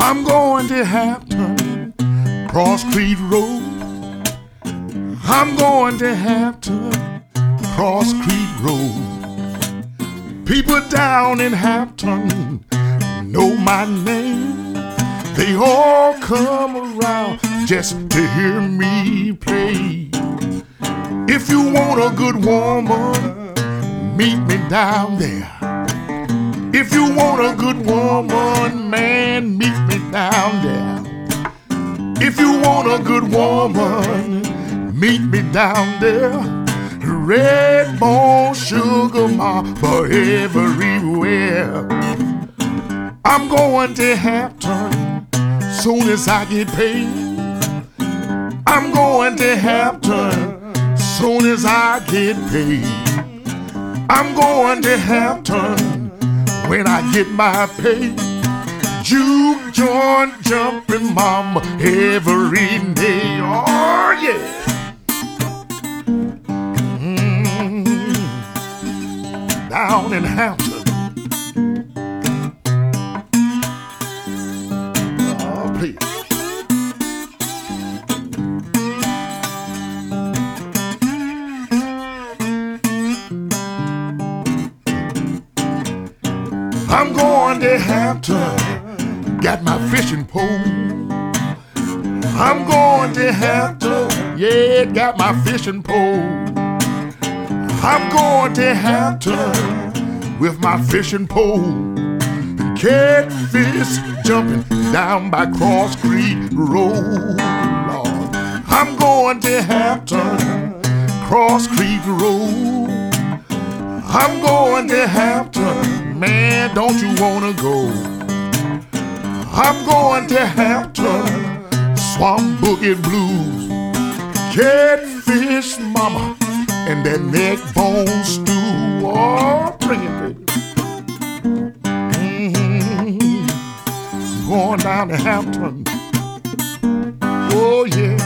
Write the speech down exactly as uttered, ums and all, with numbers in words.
I'm going to Hampton, Cross Creek Road. I'm going to Hampton, Cross Creek Road. People down in Hampton know my name. They all come around just to hear me play. If you want a good woman, meet me down there. If you want a good woman, man, meet me down there. If you want a good woman, meet me down there. Red bone, sugar mama, everywhere. I'm going to Hampton soon as I get paid. I'm going to Hampton soon as I get paid. I'm going to Hampton when I get my pay. Juke joint jumping mama every day. Oh yeah. Mm-hmm. Down in Hampton. Oh please. I'm going to Hampton, got my fishing pole. I'm going to Hampton, yeah, got my fishing pole. I'm going to Hampton with my fishing pole. Catfish jumping down by Cross Creek Road, Lord. I'm going to Hampton, Cross Creek Road. I'm going to Hampton, man, don't you wanna go? I'm going to Hampton, Swamp Boogie Blues, Catfish Mama, and that neck bone stew. Oh, bring it, baby. Mm-hmm. Going down to Hampton. Oh, yeah.